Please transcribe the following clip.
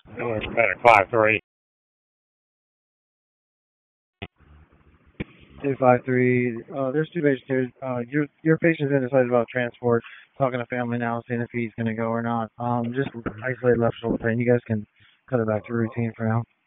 Medic 5-3. 253. There's two patients here. Your patient's indecisive about transport. Talking to family now, seeing if he's going to go or not. Just isolated left shoulder pain. You guys can cut it back to routine for now.